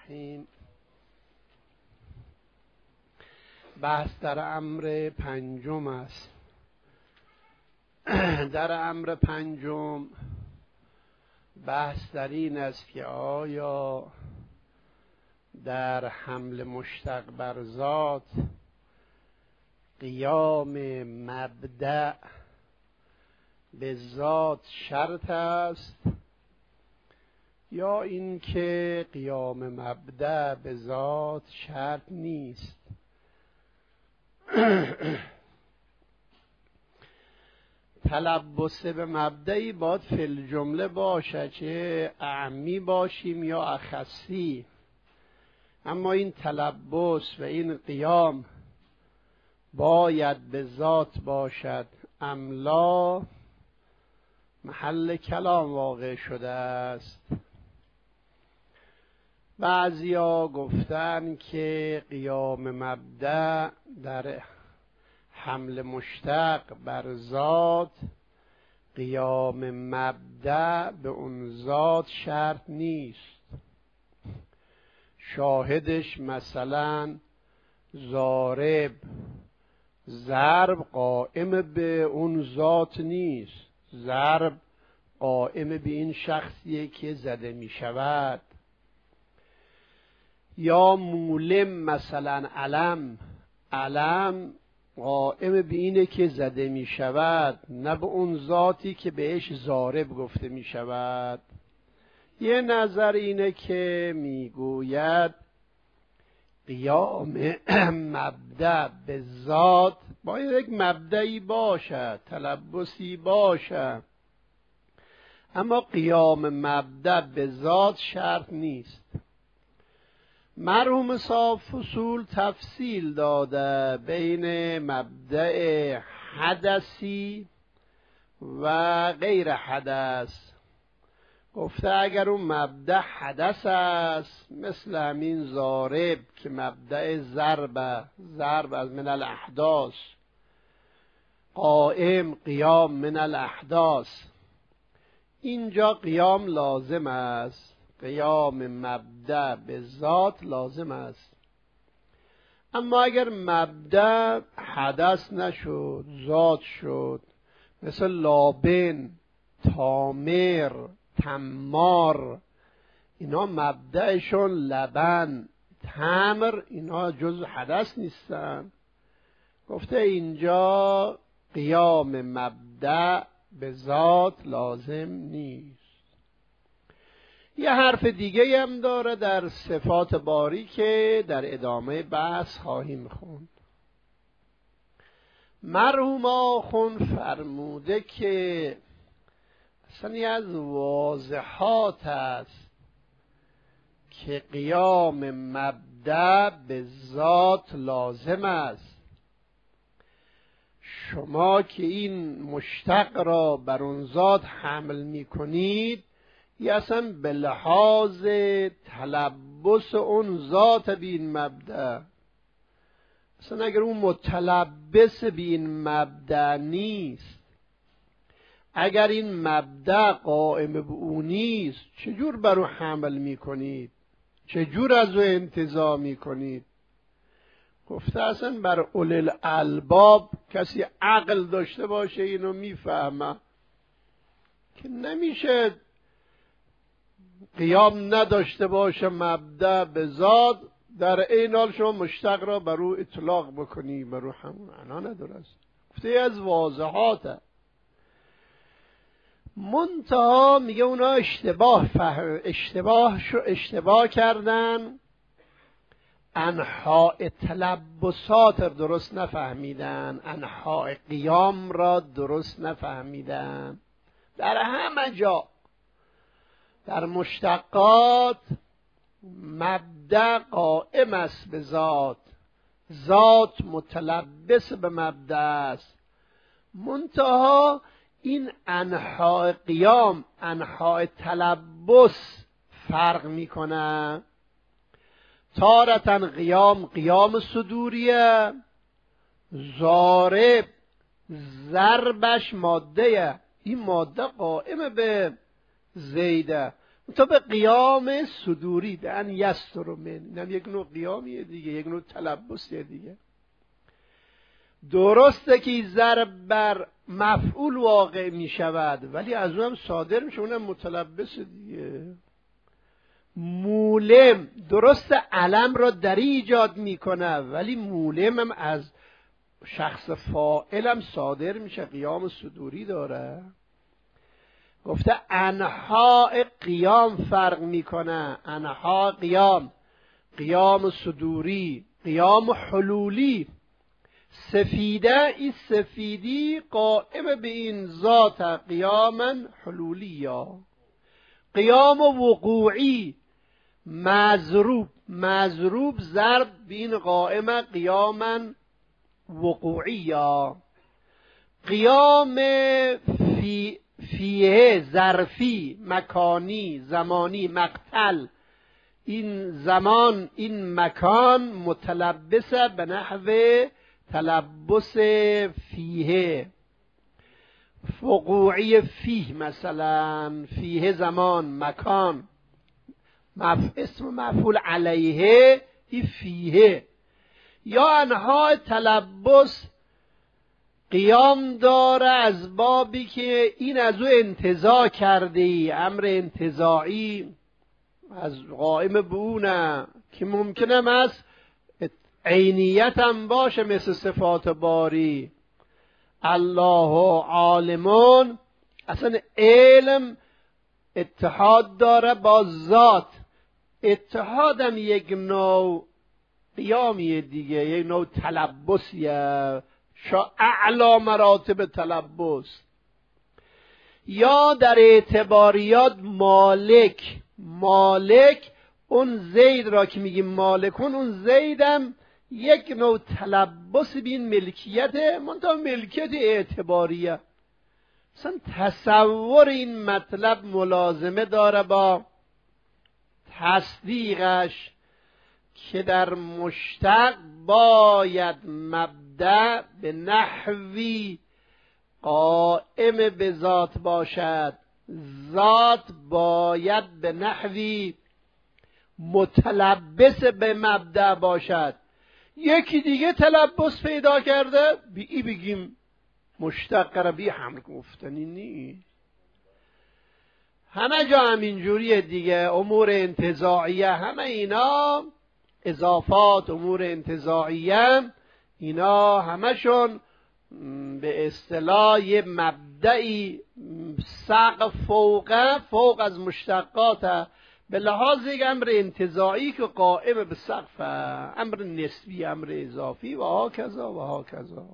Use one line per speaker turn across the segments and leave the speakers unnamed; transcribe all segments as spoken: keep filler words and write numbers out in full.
الرحیم. بحث در امر پنجم است. در امر پنجم بحث در این است که آیا در حمل مشتق بر ذات قیام مبدأ به ذات شرط است یا اینکه قیام مبدأ به ذات شرط نیست. تلبس به مبدئی باید فی الجمله باشه، چه اعمی باشیم یا اخصی. اما این تلبس و این قیام باید به ذات باشد املا محل کلام واقع شده است. بعضیا گفتن که قیام مبدأ در حمل مشتق بر ذات قیام مبدأ به اون ذات شرط نیست. شاهدش مثلا ضارب ضرب قائم به اون ذات نیست، ضرب قائم به این شخصیه که زده می شود. یا مولم مثلا علم علم قائم به اینه که زده می شود، نه به اون ذاتی که بهش ضارب گفته می شود. یه نظر اینه که می گوید قیام مبدأ به ذات باید یک مبدئی باشه، تلبسی باشه، اما قیام مبدأ به ذات شرط نیست. مرحوم صاحب فصول تفصیل داده بین مبدأ حدثی و غیر حدث. گفته اگر اون مبدأ حدث است مثل همین ضارب که مبدأ ضرب ضرب از من الاحداث، قائم قیام من الاحداث، اینجا قیام لازم است، قیام مبدأ به ذات لازم است. اما اگر مبدأ حدث نشد ذات شد، مثل لابن تامر تمار، اینا مبدأشون لبن تمر، اینا جز حدث نیستن. گفته اینجا قیام مبدأ به ذات لازم نیست. یه حرف دیگه هم داره در صفات باری که در ادامه بحث خواهیم خوند. مرحوم آخوند فرموده که اصلا از واضحات است که قیام مبدأ به ذات لازم است. شما که این مشتق را بر اون ذات حمل می کنید، یا اصلا به لحاظ تلبس اون ذات بین مبدأ، اصلا اگر اون متلبس بین مبدأ نیست، اگر این مبدأ قائم به اون نیست، چجور بر او حمل می کنید؟ چجور از او انتزاع می کنید؟ گفته اصلا بر اولی الالباب کسی عقل داشته باشه اینو میفهمه که نمیشه قیام نداشته باشه مبدأ به ذات، در این حال شما مشتق را بر او اطلاق بکنی، بر او همون معنا نداره. گفته از واضحاته. منتها میگه اونا اشتباه فهم اشتباه شو اشتباه کردن، انحاء تلبسات درست نفهمیدن، انحاء قیام را درست نفهمیدن. در همه جا در مشتقات مبدأ قائم است به ذات، ذات متلبس به مبدأ است. منتها این انحاء قیام انحاء تلبس فرق میکنه. تارتاً قیام قیام صدوریه، ضارب ضربش ماده، این ماده قائم به زیده، تو به قیام صدوری به ان یستر من، اینم یک نوع قیامیه دیگه، یک نوع تلبسیه دیگه. درسته که ضرب بر مفعول واقع می شود ولی از اونم صادر میشه، اونم متلبس دیگه. مولم درست علم را دری ایجاد میکنه ولی مولم هم از شخص فاعلم صادر میشه، قیام صدوری داره. گفته انحاء قیام فرق میکنه، انحاء قیام، قیام صدوری، قیام حلولی. سفیده این سفیدی قائم به این ذات قیاما حلولی، یا قیام وقوعی مضروب، مضروب ضرب به این قائم قیاما وقوعی، یا قیام فی فیه ظرفی مکانی زمانی مقتل، این زمان این مکان متلبسه به نحو تلبس فیه. وقوعی فیه مثلا، فیه زمان مکان، مف... اسم مفعول علیه ای فیه. یا انها تلبس قیام داره از بابی که این از او انتزاع کرده ای، امر انتزاعی از قائم بونه که ممکنه است عینیت هم باشه مثل صفات باری. الله عالمون اصلا علم اتحاد داره با ذات، اتحادم یک نوع قیامیه دیگه، یک نوع تلبسیه، شا اعلا مراتب تلبس. یا در اعتباریات مالک، مالک اون زید را که میگیم مالکون، اون زیدم یک نوع تلبس بین ملکیت، منتها ملکیت اعتباریه. اصلا تصور این مطلب ملازمه داره با تصدیقش که در مشتق باید مبدأ به نحوی قائم به ذات باشد، ذات باید به نحوی متلبس به مبدأ باشد. یکی دیگه تلبس پیدا کرده بی ای بگیم مشتق را بی حمل گفتنی نیست. همه جا همینجوریه دیگه، امور انتزاعیه همه اینا اضافات، امور انتزاعیه اینا همشون به اصطلاح یه مبدعی سقف فوقه، فوق از مشتقات، به لحاظ یک امر انتزاعی که قائم به سقف، امر نسبی، امر اضافی و ها کذا و ها کذا.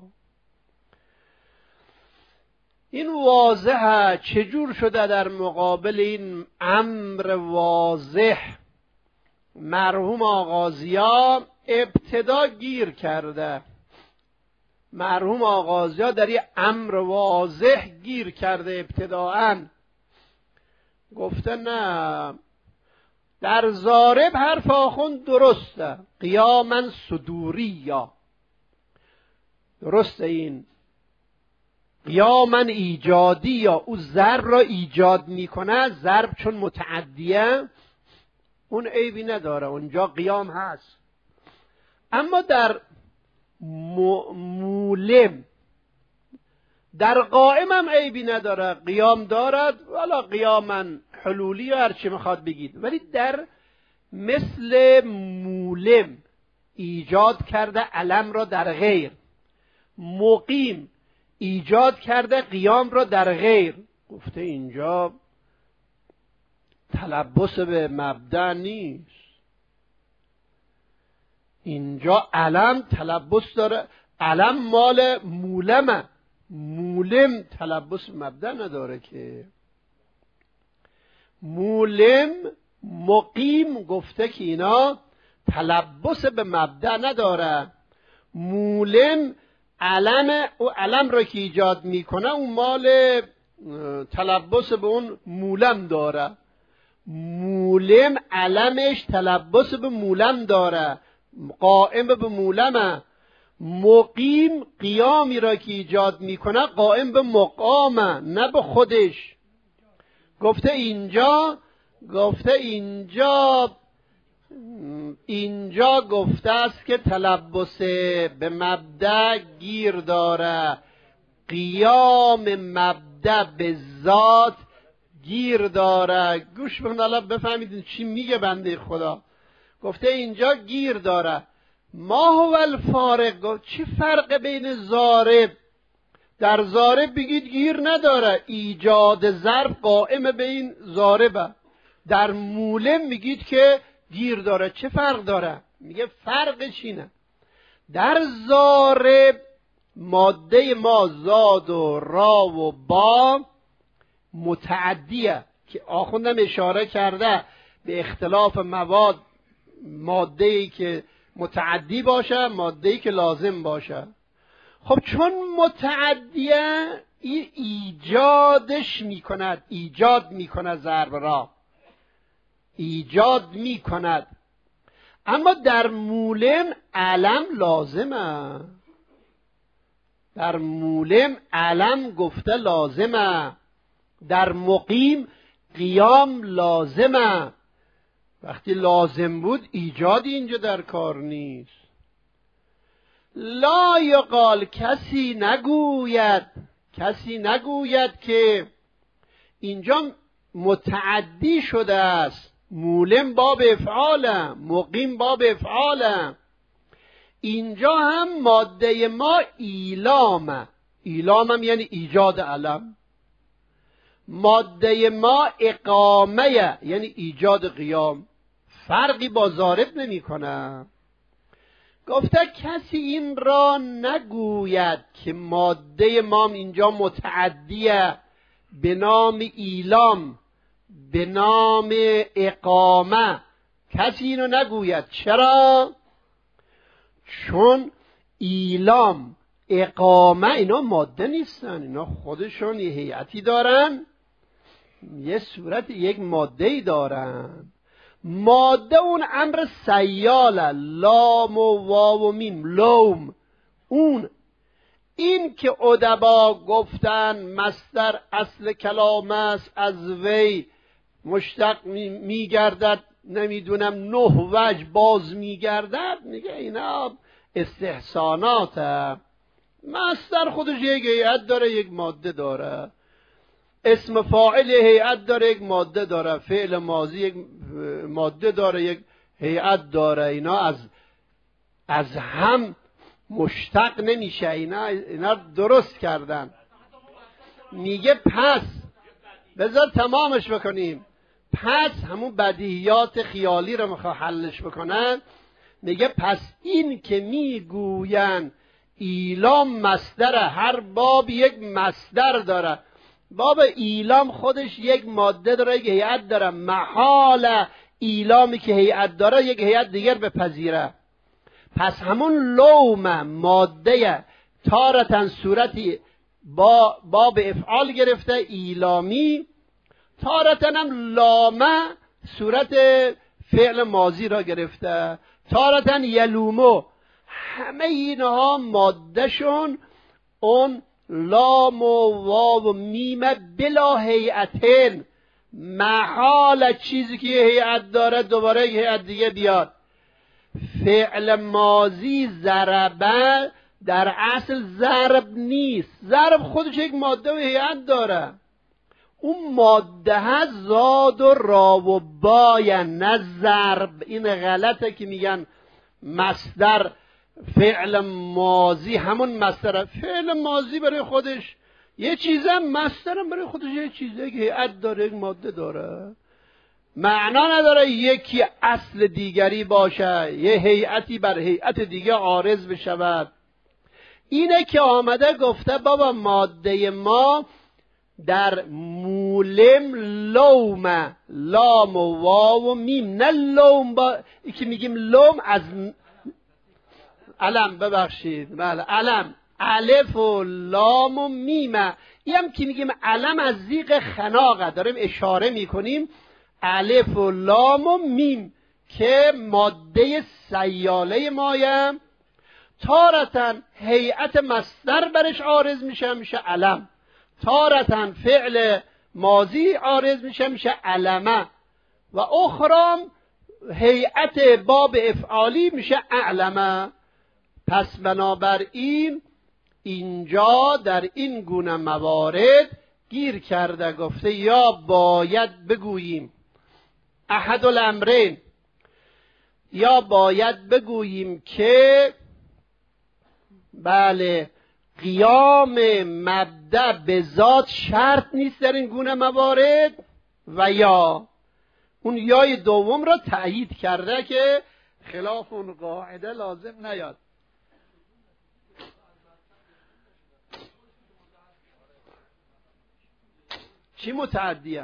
این واضحه چجور شده در مقابل این امر واضح مرحوم آغازیا ابتدا گیر کرده. مرحوم آغازیا در این امر واضح گیر کرده ابتداءً، گفته نه در ضارب حرف آخوند درسته، قیاما صدوری، یا درسته این قیاما ایجادی، یا او ضرب را ایجاد میکنه، ضرب چون متعدیه اون عیبی نداره، اونجا قیام هست. اما در مولم در قائم هم عیبی نداره، قیام دارد، والا قیاما حلولی یا هرچی میخواد بگید، ولی در مثل مولم ایجاد کرده علم را در غیر، مقیم ایجاد کرده قیام را در غیر. گفته اینجا تلبس به مبدأ نیست، اینجا علم تلبس داره، علم مال مولمه، مولم تلبس مبدأ نداره که. مولم مقیم گفته که اینا تلبس به مبدأ نداره. مولم علم، او علم را که ایجاد میکنه اون مال تلبس به اون مولم داره. مولم علمش تلبس به مولم داره، قائم به مولمه. مقیم قیامی را که ایجاد میکنه قائم به مقامه، نه به خودش. گفته اینجا گفته اینجا اینجا گفته است که تلبس به مبدأ گیر داره، قیام مبدأ به ذات گیر داره. گوش بکن الان بفهمید چی میگه بنده خدا. گفته اینجا گیر داره. ما هو الفارق، چی فرق بین ضارب؟ در ضارب بگید گیر نداره، ایجاد ظرف قائم به این ضاربه. در مولم میگید که گیر داره. چه فرق داره؟ میگه فرق چینه؟ در ضارب ماده ما زاد و را و با متعدیه که آخوندم اشاره کرده به اختلاف مواد، ماده‌ای که متعدی باشه، ماده‌ای که لازم باشه. خب چون متعدیه این ایجادش میکند، ایجاد میکند، ضرب را ایجاد میکند. اما در مولم علم لازمه، در مولم علم گفته لازمه، در مقیم قیام لازمه. وقتی لازم بود ایجادی اینجا در کار نیست. لا یقال، کسی نگوید، کسی نگوید که اینجا متعدی شده است. مولم باب افعاله، مقیم باب افعاله. اینجا هم ماده ما ایلامه، ایلامم یعنی ایجاد علم. ماده ما اقامه یعنی ایجاد قیام. فرقی با ضارب نمی کنه. گفته کسی این را نگوید که ماده ما اینجا متعدیه به نام ایلام، به نام اقامه. کسی اینو نگوید. چرا؟ چون ایلام، اقامه اینا ماده نیستن، اینا خودشون یه هیئتی دارن، یه صورت، یک ماده‌ای دارن. ماده اون امر سیاله، لام و واو و میم، لوم. اون این که ادبا گفتن مصدر اصل کلام است، از وی مشتق میگردد، نمیدونم نه وجه باز میگردد، میگه اینا استحساناته. مصدر خودش یک هیئت داره، یک ماده داره. اسم فاعل هیئت داره، یک ماده داره. فعل ماضی یک ماده داره، یک هیئت داره. اینا از از هم مشتق نمیشه. اینا اینا درست کردن. میگه پس بذار تمامش بکنیم. پس همون بدیهیات خیالی رو میخواه حلش بکنن. میگه پس این که میگوین ایلام مصدر، هر باب یک مصدر داره. باب ایلام خودش یک ماده داره، یک هیئت داره. محال ایلامی که هیئت داره یک هیئت دیگر بپذیره. پس همون لوم ماده تارتن صورتی با باب افعال گرفته ایلامی، تارتن هم لامه صورت فعل ماضی را گرفته، تارتن یلومو. همه اینها ماده شون اون لام و واو و میم بلا هیئتین. محال چیزی که هیئت داره دوباره یک هیئت دیگه بیاد. فعل ماضی ضربه در اصل ضرب نیست. ضرب خودش یک ماده و هیئت داره. اون ماده ها زاد و را و باین، نه ضرب. این غلطه که میگن مصدر فعل ماضی همون مصدر. فعل ماضی برای خودش یه چیزه، مصدرم برای خودش یه چیزه که هیئت داره، یک ماده داره. معنا نداره یکی اصل دیگری باشه، یه هیئتی بر هیئت دیگه عارض بشود. اینه که آمده گفته بابا ماده ما در مولم لوم، لام و واو و میم، نه لوم با ای که میگیم لوم از علم، ببخشید، بله علم، الف و لام و میمه. این هم که میگیم علم از ذیق خناقه، داریم اشاره میکنیم الف و لام و میم که ماده سیاله مایم. تارتن هیئت مصدر برش عارض میشه، میشه علم. تارتن فعل ماضی عارض میشه، میشه علمه. و اخرام هیئت باب افعالی میشه اعلمه. پس بنابراین اینجا در این گونه موارد گیر کرده، گفته یا باید بگوییم احد الامرین، یا باید بگوییم که بله قیام مبدأ به ذات شرط نیست در این گونه موارد، و یا اون یای دوم را تأیید کرده که خلاف اون قاعده لازم نیاد. چی متعدیه؟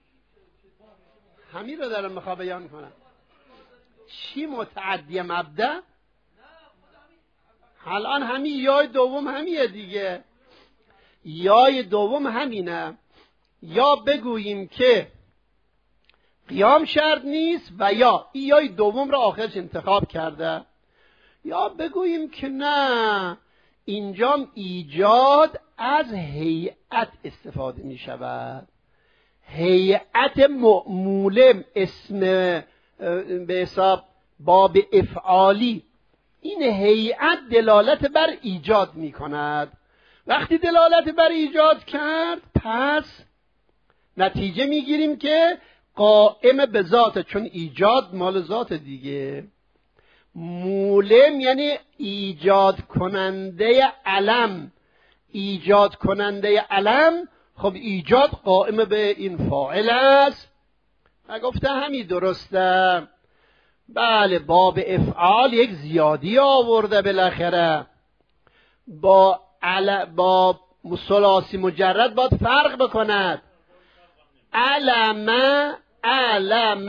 همین رو دارم میخوام بیان کنم. چی متعدیه مبدأ؟ الان همین یای دوم همیه دیگه، یای دوم همینه. یا بگوییم که قیام شرط نیست و یا این یای دوم را آخرش انتخاب کرده، یا بگوییم که نه اینجا ایجاد از هیئت استفاده می شود. هیئت معموله اسم به حساب باب افعالی، این هیئت دلالت بر ایجاد می کند. وقتی دلالت بر ایجاد کرد پس نتیجه می گیریم که قائم به ذات، چون ایجاد مال ذات دیگه. مولم یعنی ایجاد کننده علم، ایجاد کننده علم، خب ایجاد قائم به این فاعل است. و گفته همین درسته. بله باب افعال یک زیادی آورده بالاخره، با عل... با ثلاثی مجرد باید فرق بکند. علم علم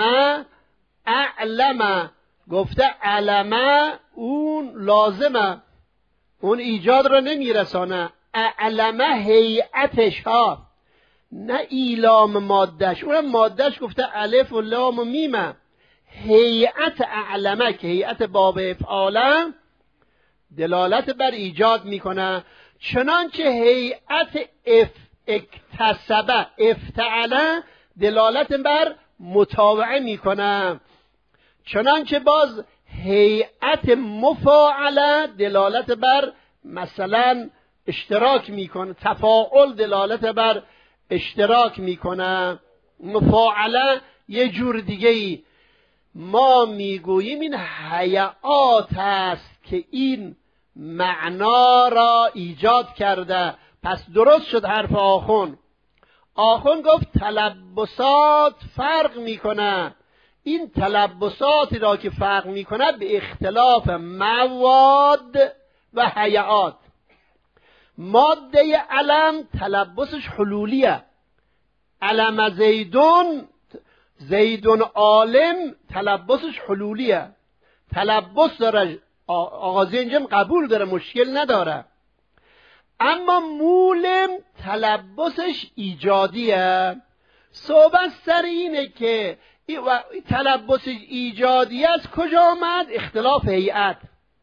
اعلم، گفته علم اون لازمه، اون ایجاد رو نمیرسانه. اعلم هیئتش ها، نه ایلام مادش، اونم مادش گفته الف و لام و میمه. هیئت اعلمه که هیئت باب افعاله دلالت بر ایجاد میکنه، چنانچه هیئت اف اکتسبه افتعله دلالت بر متابعه میکنه، چنانچه باز هیئت مفاعله دلالت بر مثلا اشتراک میکنه، تفاعل دلالت بر اشتراک میکنه. مفاعله یه جور دیگه ای. ما میگوییم این هیئات است که این معنا را ایجاد کرده. پس درست شد حرف آخون. آخون گفت تلبسات فرق میکنه. این تلبساتی را که فرق میکنه به اختلاف مواد و هیئات. ماده علم تلبسش حلولیه. علم زیدون، زیدون عالم تلبسش حلولیه، تلبس داره، آغازی اینجا قبول داره، مشکل نداره. اما مولم تلبسش ایجادیه. صحبت سر اینه که تلبس ایجادی از کجا آمد؟ اختلاف هیئت.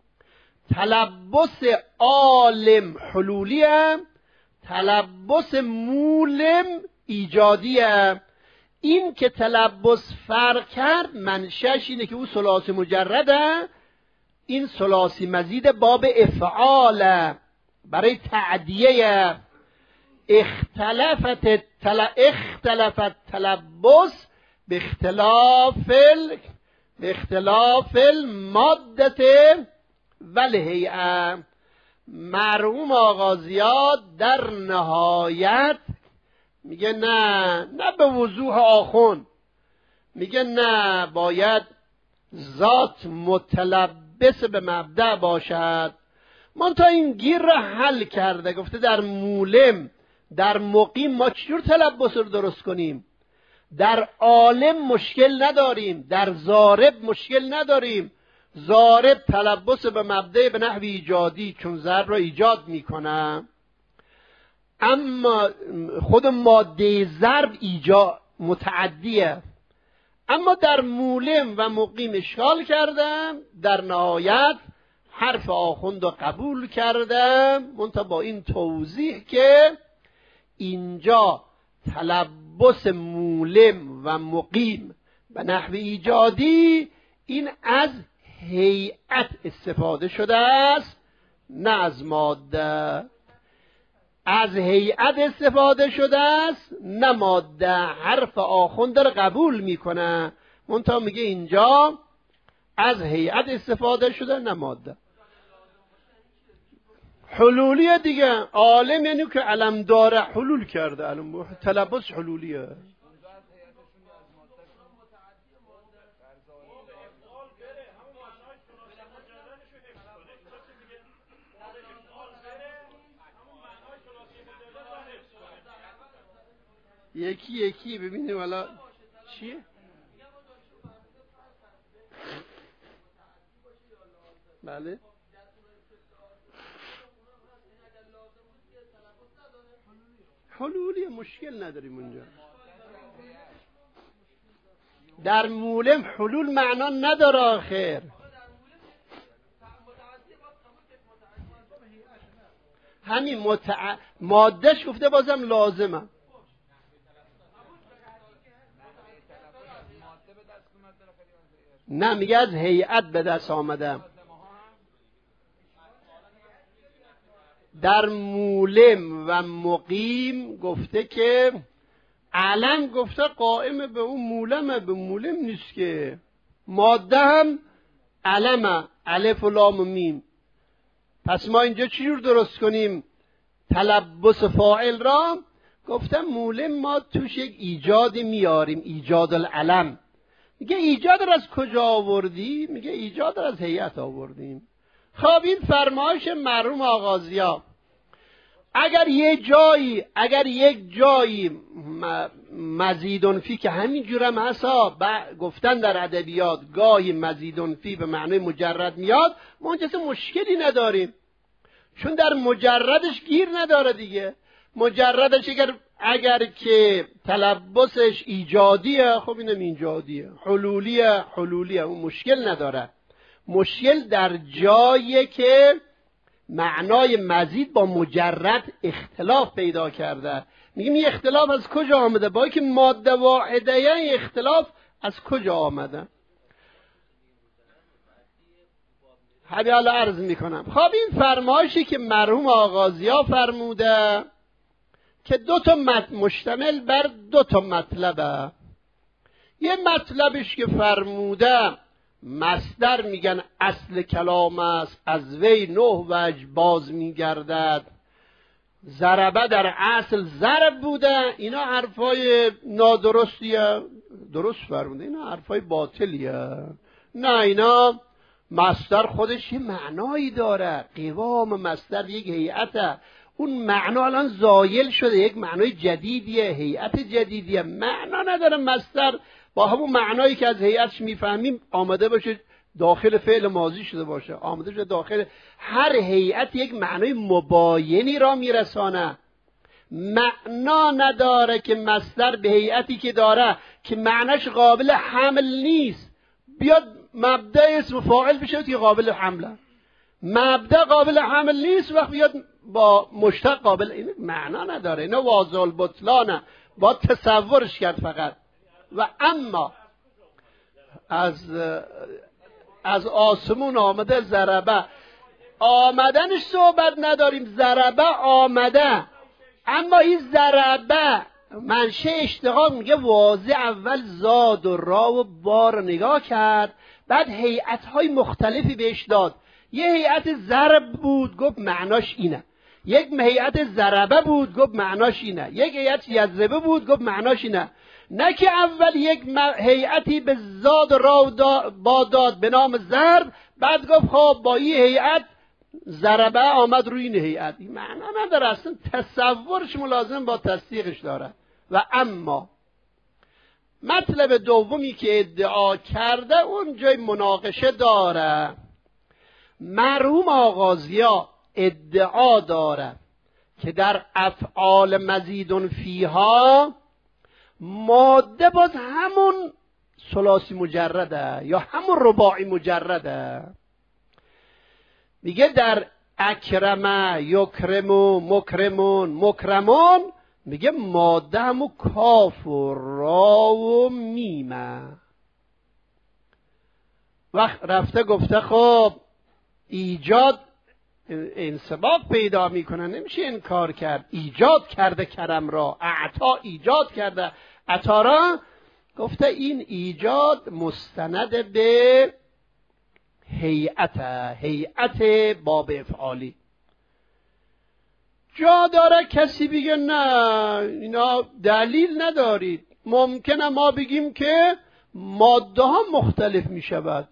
تلبس عالم حلولیه، تلبس مولم ایجادیه. این که تلبس فرق کرد منشأش اینه که او ثلاثی مجرده، این ثلاثی مزید باب افعاله برای تعدیه. اختلفت تل... اختلفت تلبس به اختلاف ال... به اختلاف المادت والهیئه. مرحوم آغازیاد در نهایت میگه نه، نه به وضوح آخون، میگه نه، باید ذات متلبس به مبدأ باشد. من تا این گیر را حل کرده، گفته در مولم در مقیم ما چجور تلبس رو درست کنیم؟ در عالم مشکل نداریم، در ضارب مشکل نداریم. ضارب تلبس به مبدأ به نحو ایجادی، چون ضرب را ایجاد میکنه. اما خود ماده ضرب ایجاد متعدیه. اما در مولم و مقیم اشکال کردم، در نهایت حرف آخوند رو قبول کردم، منتها با این توضیح که اینجا تلبس مولم و مقیم به نحو ایجادی این از هیئت استفاده شده است نه از ماده. از هیئت استفاده شده است نه ماده. حرف آخوند رو قبول میکنه، منتها میگه اینجا از هیئت استفاده شده نه ماده. حلولیه دیگه. عالم یعنی که علم داره، حلول کرده، علم تلبس حلولیه. یکی یکی ببینیم والا چیه. بله حلولی مشکل نداریم اونجا. در مولم حلول معنا نداره آخر. همین متع... مادهش گفته بازم لازمه. نه میگه از هیئت به دست آمدم. در مولم و مقیم گفته که علم گفته قائم به اون مولمه، به مولم نیست که. ماده هم علمه، الف و لام و میم. پس ما اینجا چی جور درست کنیم تلبس فاعل را؟ گفتم مولم ما توش یک ایجادی میاریم، ایجاد العلم. میگه ایجاد را از کجا آوردی؟ میگه ایجاد را از هیئت آوردیم. خب این فرمایش مرحوم آغازیا اگر یه جایی اگر یک جایی مزیدون فی که همین جورم هستا گفتن در ادبیات گاهی مزیدون فی به معنی مجرد میاد، ما اونجا مشکلی نداریم چون در مجردش گیر نداره دیگه. مجردش اگر اگر که تلبسش ایجادیه خب اینم ایجادیه، حلولیه حلولیه، اون مشکل نداره. مشکل در جایی که معنای مزید با مجرد اختلاف پیدا کرده. میگیم این اختلاف از کجا آمده؟ با اینکه ماده واحده این اختلاف از کجا آمده؟ همین حالا عرض میکنم. خب این فرمایشی که مرحوم آغازیا فرموده که دو تا مشتمل بر دو تا مطلبه. یه مطلبش که فرموده مصدر میگن اصل کلام است، از وی نه وجه باز میگردد. ضربه در اصل ضرب بوده، اینا حرفای نادرستیه. درست فرموده اینا حرفای باطلیه. نه اینا مصدر خودش یه معنایی داره. قوام مصدر یک هیئته، اون معنا الان زایل شده، یک معنای جدیدیه، هیئت جدیدیه. معنا نداره مصدر با همون معنایی که از هیئتش میفهمیم آمده باشه داخل فعل ماضی شده باشه، آمده شده داخل. هر هیئت یک معنای مباینی را میرسانه. معنا نداره که مصدر به هیئتی که داره که معناش قابل حمل نیست بیاد مبدا اسم فاعل بشه که قابل حمله. مبدا قابل حمل نیست وقت بیاد با مشتق قابل، این معنا نداره. اینا واضح البطلانه، با تصورش کرد فقط. و اما از از آسمون آمده ضربه، آمدنش صحبت نداریم، ضربه آمده. اما این ضربه منشه اشتقاق میگه واضح اول زاد و را و با رو نگاه کرد، بعد هیئت‌های مختلفی بهش داد. یه هیئت ضرب بود گفت معناش اینه، یک هیئت ضربه بود گفت معناش اینه، یک هیئت یضربه بود گفت معناش اینه. نه که اول یک هیئتی به زاد و را و با داد به نام ضرب، بعد گفت خب با این هیئت ضربه آمد روی این هیئت. این معنا نداره، اصلا تصورش ملازم با تصدیقش داره. و اما مطلب دومی که ادعا کرده اون جای مناقشه داره. مرحوم آغازیا ادعا داره که در افعال مزیدون فیها ماده باز همون ثلاثی مجرده یا همون رباعی مجرده. میگه در اکرمه، یکرمو، مکرمون، مکرمون، میگه ماده همون کاف و را و میمه. وقت رفته گفته خب ایجاد انسباق پیدا میکنه، نمیشه این کار کرد. ایجاد کرده کرم را، اعطا ایجاد کرده عطا را. گفته این ایجاد مستند به هیئت، هیئت باب افعالی. جا داره کسی بگه نه اینا دلیل ندارید. ممکنه ما بگیم که ماده ها مختلف می شود.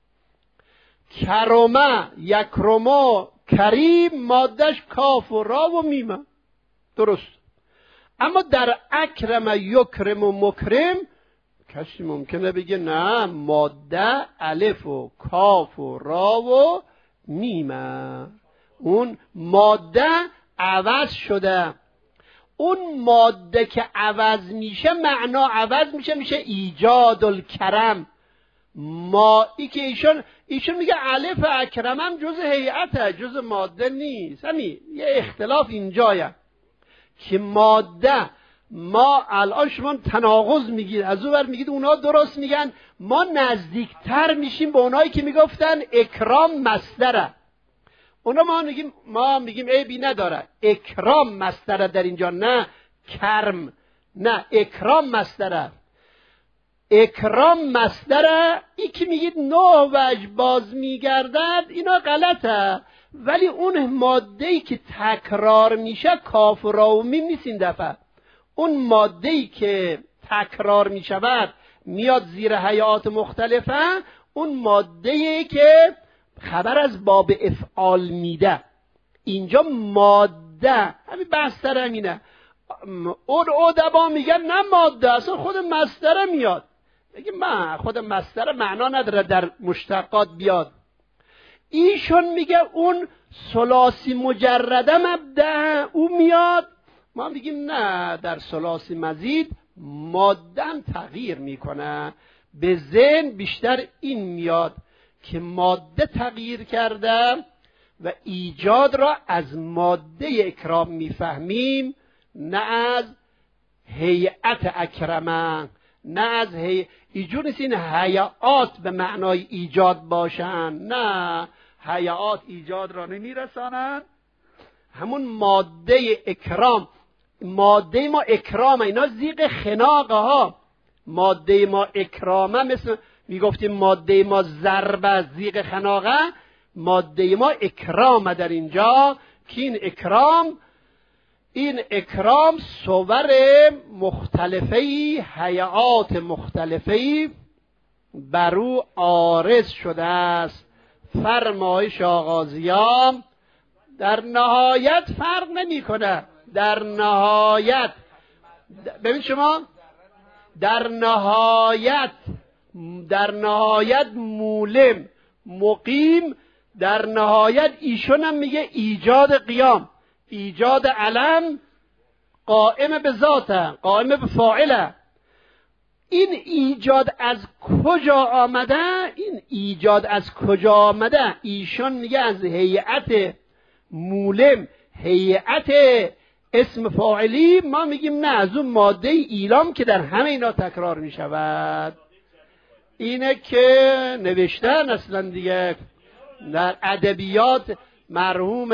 کرمه، یکرمه، کریم مادهش کاف و را و میمه، درست. اما در اکرم یکرم و مکرم کسی ممکنه بگه نه ماده الف و کاف و را و میمه. اون ماده عوض شده. اون ماده که عوض میشه معنا عوض میشه، میشه ایجاد الکرم. ما ای که ایشون ایشون میگه الف اکرمم جز هیئته، جز ماده نیست. همین یه اختلاف اینجاست که ماده، ما الان شما تناقض میگید، از اون ور میگید اونا درست میگن، ما نزدیکتر میشیم به اونایی که میگفتن اکرام مصدره. اونا ما میگیم ما میگیم عیبی نداره، اکرام مصدره در اینجا، نه کرم، نه اکرام مصدره. اکرام مصدره. ای که میگید نوع وجه باز میگردد اینا غلطه، ولی اون ماده‌ای که تکرار میشه کاف و را و میم نیست این دفعه. اون ماده‌ای که تکرار میشود میاد زیر هیئات مختلفه، اون ماده‌ای که خبر از باب افعال میده. اینجا ماده، همین بستر همینه. اون ادبا میگن نه ماده، اصلا خود مصدر میاد. بگه من خود مصدر معنا نداره در مشتقات بیاد. ایشون میگه اون ثلاثی مجرده مبدأ او میاد. ما میگیم نه، در ثلاثی مزید ماده هم تغییر میکنه. به ذهن بیشتر این میاد که ماده تغییر کرده و ایجاد را از ماده اکرام میفهمیم، نه از هیئت اکرمه، نه از هی... ایجور نیست این هیئات به معنای ایجاد باشن، نه، هیئات ایجاد را نمیرسانن. همون ماده اکرام، ماده ما اکرامه، اینا زیغ خناقه ها. ماده ما اکرامه، مثل میگفتیم ماده ما ضربه زیغ خناقه، ماده ما اکرامه در اینجا که این اکرام این اکرام صور مختلفی، هیئات مختلفی بر او عارض شده است. فرمایش آغازیام در نهایت فرق نمی کنه. در نهایت ببین شما، در نهایت در نهایت مولم، مقیم، در نهایت ایشون هم میگه ایجاد قیام، ایجاد علم، قائم به ذاته، قائم به فاعله. این ایجاد از کجا آمده؟ این ایجاد از کجا آمده؟ ایشون میگه از هیئت مولم، هیئت اسم فاعلی. ما میگیم نه، از اون ماده ایلام که در همه اینا تکرار میشود. اینه که نوشتن اصلا دیگه در ادبیات. مرحوم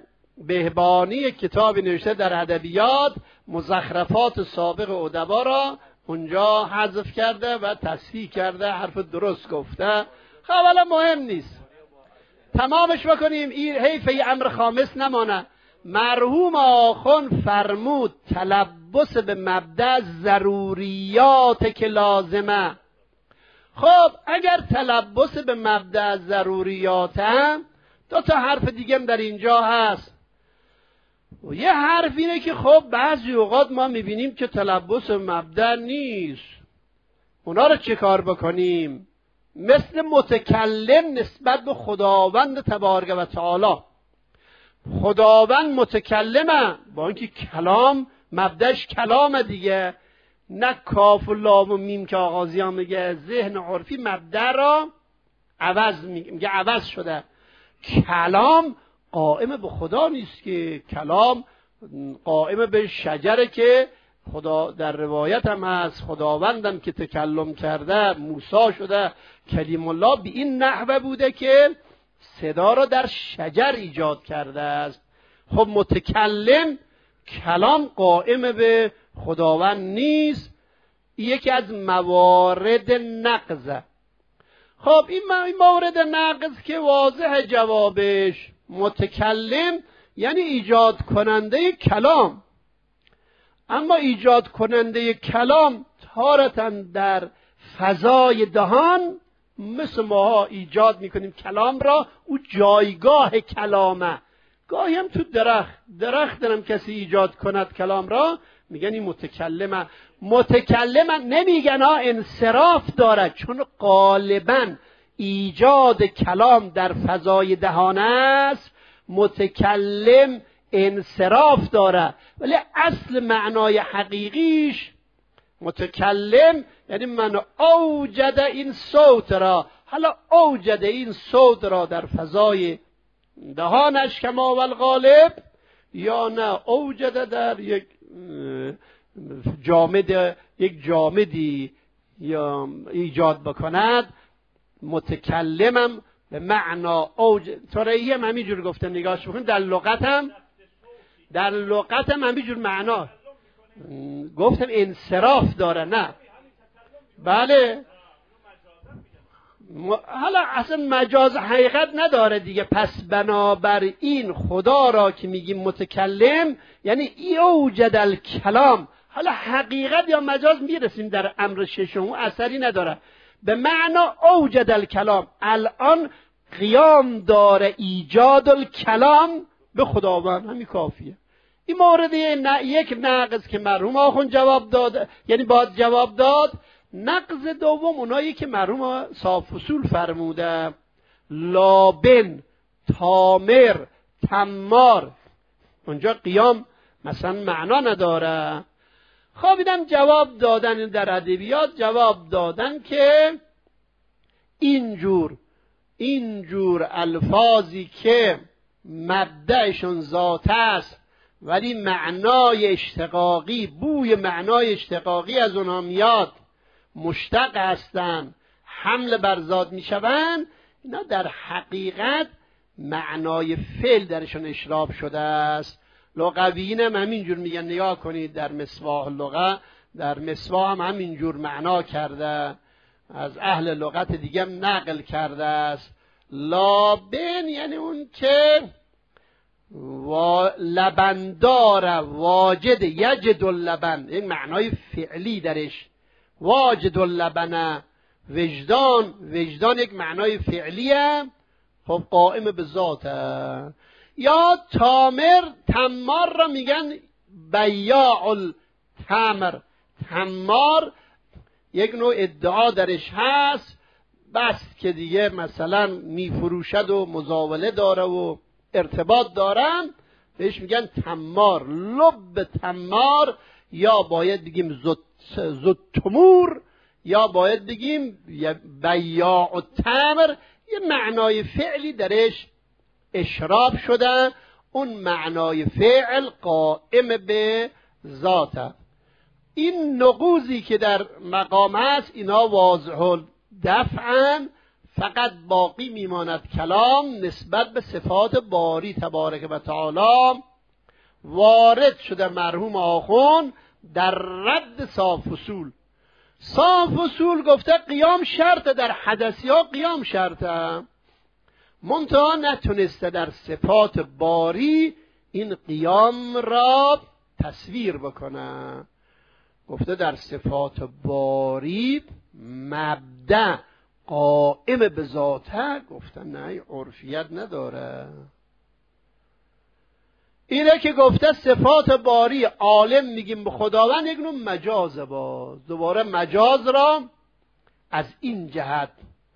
بهبانی کتاب نوشته در ادبیات، مزخرفات سابق ادبا را اونجا حذف کرده و تصحیح کرده، حرف درست گفته. خب حالا مهم نیست، تمامش بکنیم. این حیف ای امر خامس نمانه. مرحوم آخوند فرمود تلبس به مبدأ ضروریات که لازمه. خب اگر تلبس به مبدأ ضروریات هم، دو تا حرف دیگه در اینجا هست. و یه حرف اینه که خب بعضی اوقات ما میبینیم که تلبس به مبدأ نیست، اونا رو چه کار بکنیم؟ مثل متکلم نسبت به خداوند تبارک و تعالی. خداوند متکلمه، با اینکه کلام مبدأش کلامه دیگه، نه کاف و لام و میم که آغازیان میگه. ذهن عرفی مبدأ را عوض میگه، عوض شده. کلام قائم به خدا نیست که، کلام قائم به شجره که خدا در روایت هم هست خداوندم که تکلم کرده موسی شده کلیم الله، به این نحوه بوده که صدا را در شجر ایجاد کرده است. خب متکلم کلام قائم به خداوند نیست، یکی از موارد نقضه. خب این موارد نقض که واضح جوابش، متکلم یعنی ایجاد کننده کلام، اما ایجاد کننده کلام تارتاً در فضای دهان مثل ماها ایجاد میکنیم کلام را، او جایگاه کلامه. گاهی هم تو درخت درخت دارم کسی ایجاد کند کلام را، میگن این متکلمه. متکلمه نمیگن ها انصراف دارد، چون غالباً ایجاد کلام در فضای دهان است، متکلم انصراف داره، ولی اصل معنای حقیقیش متکلم یعنی من اوجد این صوت را، حالا اوجد این صوت را در فضای دهانش کما والغالب، یا نه اوجد در یک جامد یک جامدی یا ایجاد بکند. متکلمم به معنا اوج ترایی هم همینجور گفته، نگاهش بکنید در لغت هم در لغت هم همینجور معنا گفتم انصراف داره. نه بله حالا اصلا مجاز حقیقت نداره دیگه. پس بنابر این خدا را که میگیم متکلم یعنی ای اوجد الکلام، حالا حقیقت یا مجاز میرسیم در امر ششم، اثری نداره. به معنا اوجد الکلام، الان قیام داره ایجاد الکلام به خداوند، همین کافیه. این مورد یک نقض که مرحوم آخوند جواب داد، یعنی باید جواب داد. نقض دوم اونایی که مرحوم صاحب فصول فرموده، لابن، تامر، تمار، اونجا قیام مثلا معنا نداره. خب اینم جواب دادن در ادبیات، جواب دادن که اینجور اینجور الفاظی که مبدأشون ذات است ولی معنای اشتقاقی، بوی معنای اشتقاقی از اونها میاد، مشتق هستن، حمل بر ذات میشوند، اینا در حقیقت معنای فعل درشون اشراف شده است. لغویین هم همینجور میگن، نگاه کنید در مصباح اللغه، در مصباح هم همینجور معنا کرده، از اهل لغت دیگه هم نقل کرده است. لابن یعنی اون که و لبندار، واجد، یجد اللبن، این معنای فعلی درش، واجد اللبن. وجدان، وجدان یک معنای فعلیه، خب قائم به ذاته. یا تامر، تمار را میگن بیاع التمر، تمار یک نوع ادعا درش هست، بس که دیگه مثلا میفروشد و مزاوله داره و ارتباط دارن، بهش میگن تمار. لب تمار، یا باید بگیم زتمور، یا باید بگیم بیاع التمر، یه معنای فعلی درش اشراف شده، اون معنای فعل قائم به ذاته. این نقوضی که در مقام است اینا واضح دفعاً، فقط باقی میماند کلام نسبت به صفات باری تبارک و تعالی. وارد شده مرحوم آخوند در رد صاحب فصول. صاحب فصول گفته قیام شرطه، در حدثی ها قیام شرطه، منتها نتونسته در صفات باری این قیام را تصویر بکنه. گفته در صفات باری مبدأ قائم به ذاته، گفتن نه عرفیت نداره. اینه که گفته صفات باری عالم میگیم به خداوند، یک نوع مجازه. باز دوباره مجاز را از این جهت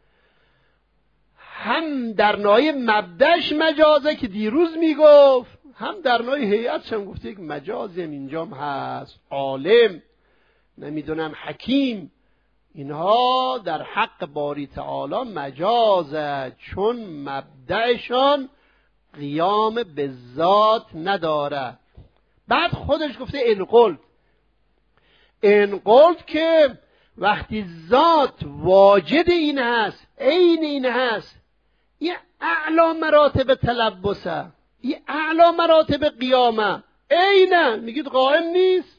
هم در نوع مبدأش مجازه که دیروز میگفت، هم در نوع هیئتش هم گفته یک مجازی هم اینجام هست. عالم، نمیدونم حکیم، اینها در حق باری تعالی مجازه، چون مبدأشان قیام به ذات نداره. بعد خودش گفته انقل، انقل که وقتی ذات واجد این هست، عین این هست، این اعلی مراتب تلبسه، این اعلی مراتب قیامه، عینه، میگید قائم نیست.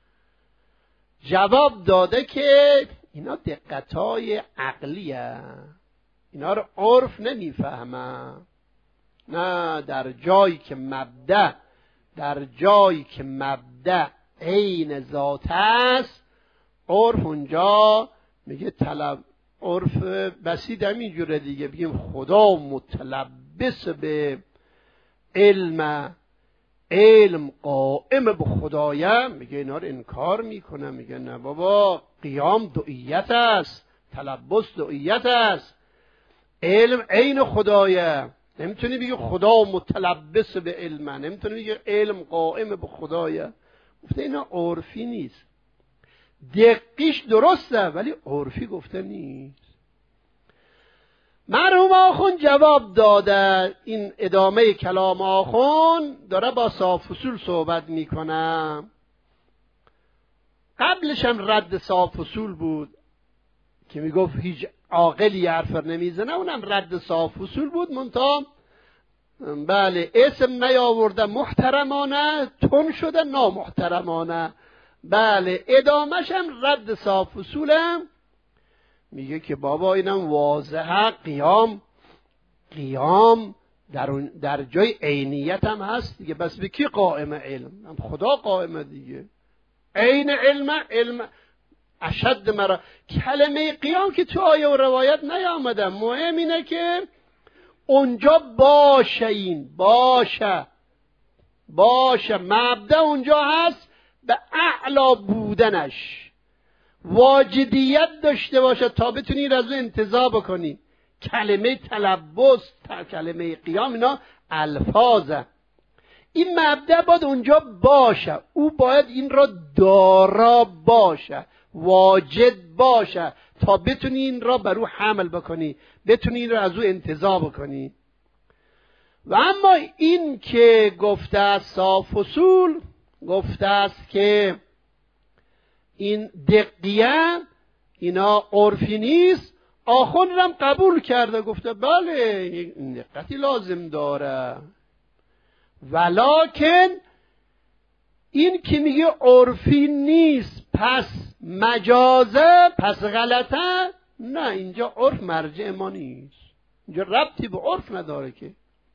جواب داده که اینا دقتای عقلیه، اینا رو عرف نمیفهمه. نه، در جایی که مبدأ در جایی که مبدأ عین ذات است، عرف اونجا میگه طلب عرف بسیط همینجوره دیگه، بگیم خدا متلبس به علم، علم قائم به خدایه، میگه اینا رو انکار میکنه، میگه نه بابا، قیام دعیت است، تلبس دعیت است، علم عین خدایه. نمیتونی بگی خدا متلبس به علم، نمیتونی بگی علم قائم به خدایه. گفته اینا عرفی نیست، دقیقش درسته ولی عرفی گفته نیست. مرحوم آخوند جواب داده، این ادامه کلام آخوند داره با صاف اصول صحبت میکنه. قبلش هم رد صاف اصول بود که میگفت هیچ عاقلی حرف نمیزنه، اونم رد صاف اصول بود، منتها بله اسم نیاورده محترمانه، تون شده نامحترمانه. بله ادامهش هم رد صاف اصولم، میگه که بابا اینم واضحه، قیام قیام در, در جای عینیت هم هست دیگه، بس به کی قائم؟ علم، هم خدا قائمه دیگه، عین علم، علم اشد مرا. کلمه قیام که تو آیه و روایت نیامده، مهم اینه که اونجا باشه، این باشه باشه مبدأ اونجا هست، به اعلا بودنش واجدیت داشته باشه تا بتونی از اون انتزاع بکنی. کلمه تلبس، کلمه قیام، اینا الفاظه. این مبدأ باید اونجا باشه، او باید این را دارا باشه، واجد باشه تا بتونی این را بر او حمل بکنی، بتونی این را از او انتزاع بکنی. و اما این که گفته است صاف اصول، گفته است که این دقیقه اینا عرفی نیست، آخوند هم قبول کرده، گفته بله این دقتی لازم داره، ولکن این که میگه عرفی نیست پس مجازه، پس غلطه، نه، اینجا عرف مرجع ما نیست، اینجا ربطی به عرف نداره که.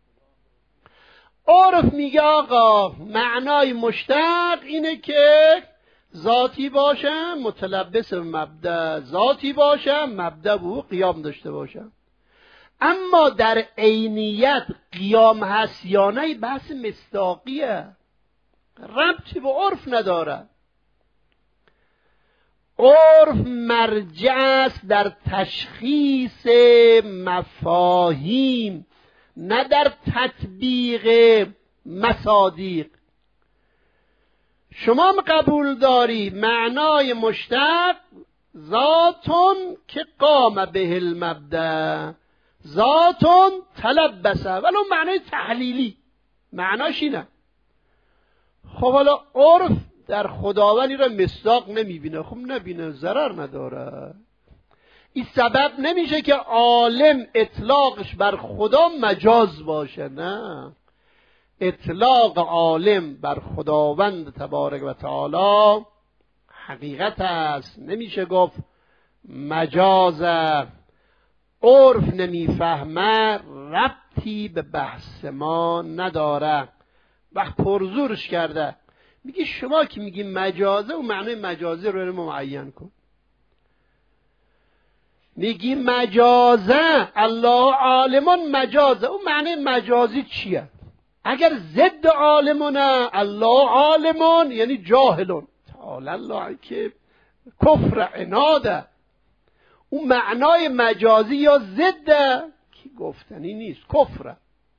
عرف میگه آقا معنای مشتق اینه که ذاتی باشه، متلبس به مبدأ ذاتی باشه، مبدأ به او قیام داشته باشه. اما در عینیت قیام هست یا نه بحث مصداقیه، ربطی به عرف نداره. عرف مرجع است در تشخیص مفاهیم، نه در تطبیق مصادیق. شما هم قبول داری معنای مشتق ذاتون که قام به المبدأ، ذاتون تلبسه، ولو معنای تحلیلی معناش اینه. خب حالا عرف در خداوندی را مصداق نمیبینه، خب نبینه، ضرر نداره. این سبب نمیشه که عالم اطلاقش بر خدا مجاز باشه، نه، اطلاق عالم بر خداوند تبارک و تعالی حقیقت است، نمیشه گفت مجازه. عرف نمیفهمه، ربطی به بحث ما نداره. وقت پرزورش کرده، میگه شما که میگی مجازه، و معنی مجازه رو ما معین کن. میگی مجازه، الله عالمون مجازه، اون معنی مجازی چیه؟ اگر ضد عالمونه، الله عالمون یعنی جاهلون، تعالی الله که کفر عناده، اون معنای مجازی یا ضده که گفتنی نیست، کفره.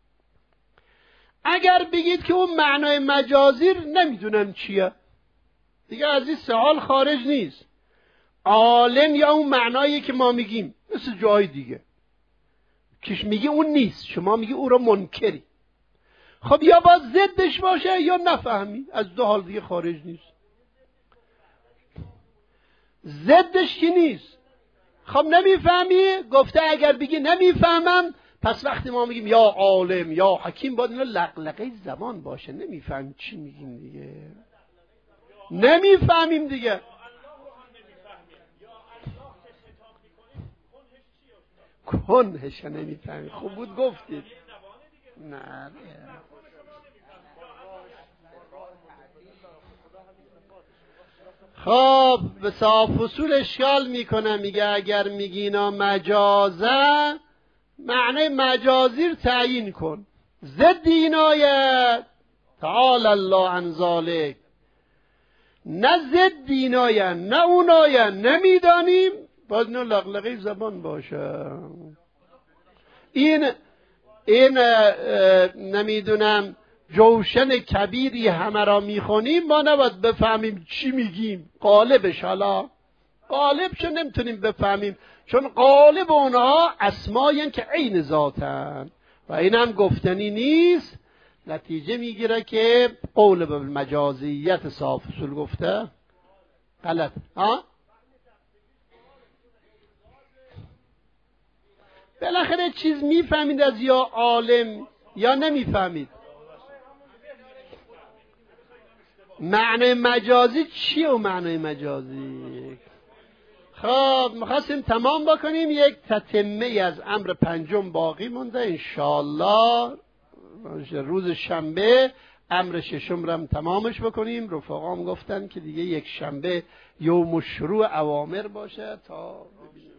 اگر بگید که اون معنای مجازی نمیدونم چیه، دیگه از این سوال خارج نیست. عالم یا اون معنایی که ما میگیم، مثل جای دیگه کش میگی اون نیست، شما میگی او رو منکری. خب یا باز ضدش باشه یا نفهمی، از دو حال دیگه خارج نیست. ضدش کی نیست. خب نمیفهمی؟ گفته اگر بگی نمیفهمم، پس وقتی ما میگیم یا عالم یا حکیم باید اینا لقلقه زبان باشه. نمیفهم چی میگیم دیگه، نمیفهمیم دیگه. کنهش نمیفهمیم. خوب بود گفتید. نه خب به صاف اصول اشکال میکنه، میگه اگر میگی اینا مجازه، معنی مجازی رو تعیین کن. ضد این آیه تعالی الله عن ذالک، نه ضد این آیه نه اون آیه نمیدانیم، باید اینو لغلقه زبان باشه. این این نمیدونم جوشن کبیری همه را میخونیم، ما نباید بفهمیم چی میگیم. قالبش، حالا قالبشو نمیتونیم بفهمیم، چون قالب اونها اسماین که عین ذاتن و این هم گفتنی نیست. نتیجه میگیره که قول به مجازیت صاف اصول گفته غلط. ها بالاخره چیز میفهمید از یا عالم یا نمیفهمید. معنی مجازی چیه و معنی مجازی؟ خب میخواستیم تمام بکنیم، یک تتمه از امر پنجم باقی مونده. انشاءالله روز شنبه امر ششم رو هم تمامش بکنیم. رفقام گفتن که دیگه یک شنبه یوم الشروع اوامر باشه تا ببینیم.